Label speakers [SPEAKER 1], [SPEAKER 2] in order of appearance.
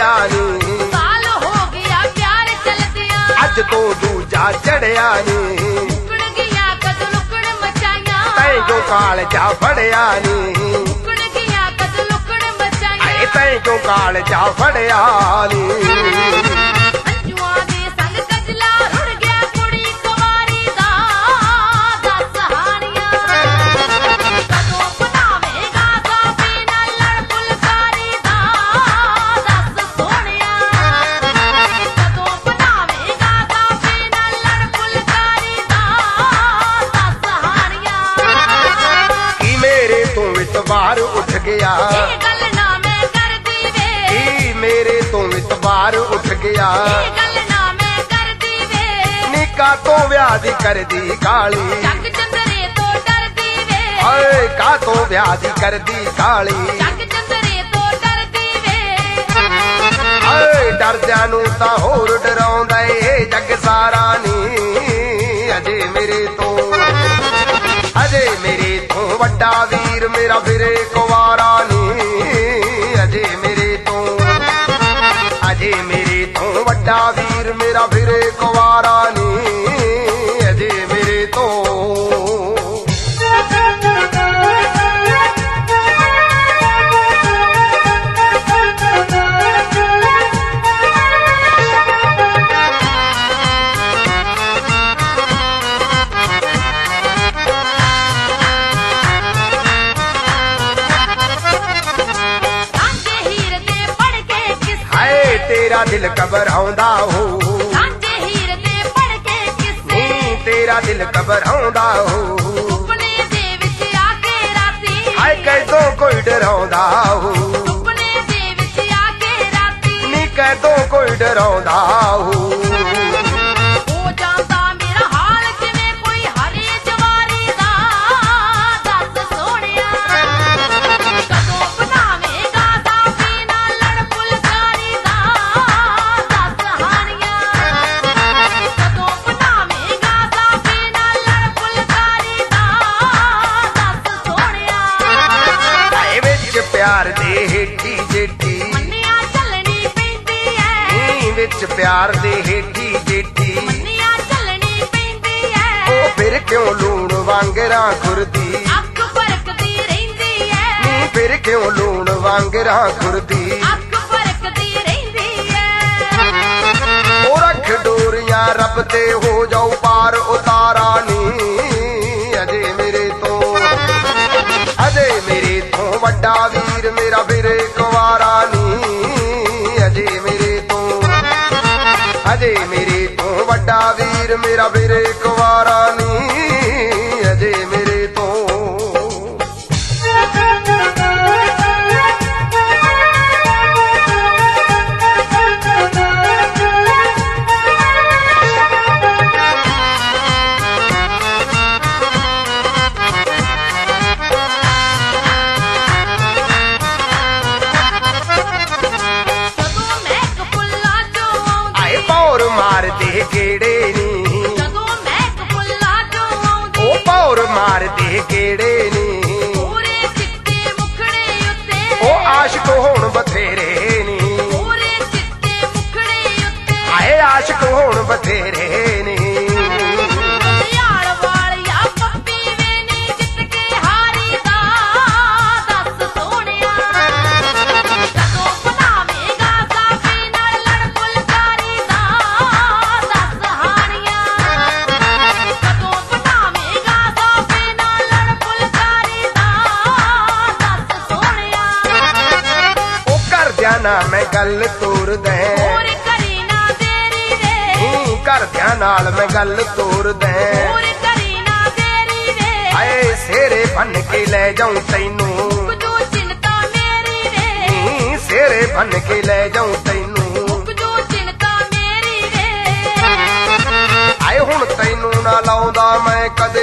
[SPEAKER 1] चढ़िया नी
[SPEAKER 2] साल हो गया प्यार चलदिया
[SPEAKER 1] अज तो दूजा चढ़िया नी
[SPEAKER 2] मुकड़ गया कद लुकड़ मचाया
[SPEAKER 1] तैं जो काल जा फड़िया नी
[SPEAKER 2] मुकड़ गया कद लुकड़ मचाया
[SPEAKER 1] तैं जो काल जा फड़िया नी
[SPEAKER 2] अंजुआ दे संग कजला रुड़ गया कुड़ी कुवारी दा दस हानियां कदों बनावेगा काफी ना लड़ फुलकारी दा दस सोहणिया कदों बनावेगा काफी ना लड़ फुलकारी दा दस हानियां
[SPEAKER 1] की मेरे तो इतबार उठ गया
[SPEAKER 2] ਇਹ ਗੱਲ ਨਾ ਮੈਂ ਕਰਦੀ ਵੇ
[SPEAKER 1] की मेरे तो इतबार उठ गया
[SPEAKER 2] ਇਹ ਗੱਲ ਨਾ ਮੈਂ ਕਰਦੀ ਵੇ
[SPEAKER 1] निका तो विआह दी करदी काली
[SPEAKER 2] ਜੱਗ ਚੰਦਰੇ ਤੋਂ ਡਰਦੀ ਵੇ
[SPEAKER 1] हाय का तो विआह दी करदी काली
[SPEAKER 2] ਜੱਗ ਚੰਦਰੇ ਤੋਂ ਡਰਦੀ ਵੇ
[SPEAKER 1] ਹਾਏ ਡਰਦਿਆਂ ਨੂੰ ਤਾਂ ਹੋਰ ਡਰਾਉਂਦਾ ਏ ਜੱਗ ਸਾਰਾ ਨੀ ਅਜੇ ਮੇਰੇ ਤੋਂ ਵੱਡਾ ਵੀਰ ਮੇਰਾ ਫਿਰੇ ਕੁਵਾਰਾ ਨੀ ਅਜੇ ਮੇਰੇ ਤੋਂ ਵੱਡਾ ਵੀਰ ਮੇਰਾ ਫਿਰੇ ਕੁਵਾਰਾ ਨੀ ਅਜੇ ਮੇਰੇ ਤੋਂ
[SPEAKER 2] ਸਾਂਝੇ ਹੀਰ ਦੇ ਪੜ ਕੇ ਕਿਸ
[SPEAKER 1] ਹਾਏ ਤੇਰਾ ਦਿਲ ਘਬਰਾਉਂਦਾ ਹੋ
[SPEAKER 2] ਸਾਂਝੇ ਹੀਰ ਦੇ ਪੜ ਕੇ ਕਿਸ
[SPEAKER 1] ਨੀ ਤੇਰਾ ਦਿਲ ਘਬਰਾਉਂਦਾ ਹੋ
[SPEAKER 2] ਸੁਪਨੇ ਦੇ ਵਿੱਚ ਆ ਕੇ ਰਾਤੀ
[SPEAKER 1] ਹਾਏ ਕਦੋਂ ਕੋਈ ਡਰਾਉਂਦਾ ਹੋ
[SPEAKER 2] ਸੁਪਨੇ ਦੇ ਵਿੱਚ ਆ ਕੇ ਰਾਤੀ
[SPEAKER 1] ਨੀ ਕਦੋਂ ਕੋਈ ਡਰਾਉਂਦਾ ਹੋ
[SPEAKER 2] ਹੋ ਜਾਂਦਾ ਮੇਰਾ ਹਾਲ ਕਿਵੇਂ ਕੋਈ ਹਰੇ ਜਵਾਰੀ ਦਾ ਦੱਸ ਸੋਹਣਿਆ ਕਦੋਂ ਬਣਾਵੇਗਾ ਕਾਫੀ ਨਾ ਲੜ ਫੁਲਕਾਰੀ ਦਾ ਦੱਸ ਹਾਨੀਆਂ ਕਦੋਂ ਬਣਾਵੇਗਾ ਕਾਫੀ ਨਾ ਲੜ ਫੁਲਕਾਰੀ ਦਾ ਦੱਸ ਸੋਹਣਿਆ
[SPEAKER 1] ਹਾਏ ਵਿੱਚ ਪਿਆਰ ਦੇ ਹੇਠੀ ਜੇਠੀ
[SPEAKER 2] ਮੰਨਿਆ ਚੱਲਣੀ ਪੈਂਦੀ ਐ
[SPEAKER 1] ਨੀ ਵਿੱਚ ਪਿਆਰ ਦੇ ਹੇਠੀ ਜੇਠੀ
[SPEAKER 2] ਮੰਨਿਆ ਚੱਲਣੀ ਪੈਂਦੀ ਐ
[SPEAKER 1] ਉਹ ਫਿਰ ਕਿਉਂ ਲੂਣ ਵਾਂਗਰਾਂ ਖੁਰਦੀ
[SPEAKER 2] ਅੱਖ ਫਰਕਦੀ ਰਹਿੰਦੀ ਐ
[SPEAKER 1] ਨੀ ਫਿਰ ਕਿਉਂ ਲੂਣ ਵਾਂਗਰਾਂ ਖੁਰਦੀ
[SPEAKER 2] ਅੱਖ ਫਰਕਦੀ ਰਹਿੰਦੀ ਐ
[SPEAKER 1] ਉਹ ਰੱਖ ਡੋਰੀਆਂ ਰੱਬ ਤੇ ਹੋ ਜਾਊ ਪਾਰ ਉਤਾਰਾ ਨੀ ਅਜੇ ਮੇਰੇ ਤੋਂ ਵੱਡਾ ਵੀਰ ਮੇਰਾ ਫਿਰੇ ਕੁਵਾਰਾ ਨੀ ਅਜੇ ਮੇਰੇ ਤੋਂ ਵੱਡਾ ਵੀਰ ਮੇਰਾ ਫਿਰੇ ਕੁਵਾਰਾ ਨੀ ਅਜੇ ਮੇਰੇ ਤੋਂ
[SPEAKER 2] ਜਦੋਂ ਮਹਿਕ ਫੁੱਲਾਂ ਚੋਂ ਆਉਂਦੀ
[SPEAKER 1] ਆਏ ਪੌਰ ਮਾਰਦੇ ਕਿਹੜੇ ਨੀ
[SPEAKER 2] ਜਦੋਂ ਮਹਿਕ ਫੁੱਲਾਂ ਚੋਂ ਆਉਂਦੀ
[SPEAKER 1] ਉਹ ਪੌਰ ਮਾਰਦੇ ਕਿਹੜੇ ਨੀ
[SPEAKER 2] ਪੂਰੇ ਚਿੱਟੇ ਮੁਖੜੇ ਉੱਤੇ
[SPEAKER 1] ਉਹ ਆਸ਼ਕ ਹੋਣ ਬਥੇਰੇ ਨੀ
[SPEAKER 2] ਪੂਰੇ ਚਿੱਟੇ ਮੁਖੜੇ ਉੱਤੇ
[SPEAKER 1] ਆਏ ਆਸ਼ਕ ਹੋਣ ਬਥੇਰੇ ਨੀ
[SPEAKER 2] ਯਾਰ ਵਾਲਿਆ ਪੱਪੀ ਵੇ ਨੀ ਜਿੱਤ ਕੇ ਹਾਰੀ ਦਾ ਦੱਸ ਸੋਹਣਿਆ ਕਦੋਂ ਬਣਾਵੇਗਾ ਕਾਫੀ ਨਾਲ ਲੜ ਫੁਲਕਾਰੀ ਦਾ ਦੱਸ ਹਾਨੀਆਂ ਕਦੋਂ ਬਣਾਵੇਗਾ ਕਾਫੀ ਨਾਲ ਲੜ ਫੁਲਕਾਰੀ ਦਾ ਦੱਸ ਸੋਹਣਿਆ
[SPEAKER 1] ਉਹ ਘਰਦਿਆਂ ਨਾਲ ਮੈਂ ਗੱਲ ਤੋਰਦਾ
[SPEAKER 2] ਹੋਰ ਕਰੀ ਨਾ ਦੇਰੀ ਵੇ
[SPEAKER 1] ਘਰਦਿਆਂ ਨਾਲ ਮੈਂ ਗੱਲ ਤੋਰਦਾ
[SPEAKER 2] ਹੋਰ ਕਰੀ ਨਾ ਦੇਰੀ ਵੇ
[SPEAKER 1] ਆਏ ਸੇਰੇ ਬੰਨ ਕੇ ਲੈ ਜਾਉਂ ਤੈਨੂੰ
[SPEAKER 2] ਕੁਝੋ ਚਿੰਤਾ ਮੇਰੀ ਵੇ
[SPEAKER 1] ਸੇਰੇ ਬੰਨ ਕੇ ਲੈ ਜਾਉਂ ਤੈਨੂੰ
[SPEAKER 2] ਕੁਝੋ ਚਿੰਤਾ ਮੇਰੀ ਵੇ
[SPEAKER 1] ਆਏ ਹੁਣ ਤੈਨੂੰ ਨਾ ਲਾਉਂਦਾ ਮੈਂ ਕਦੇ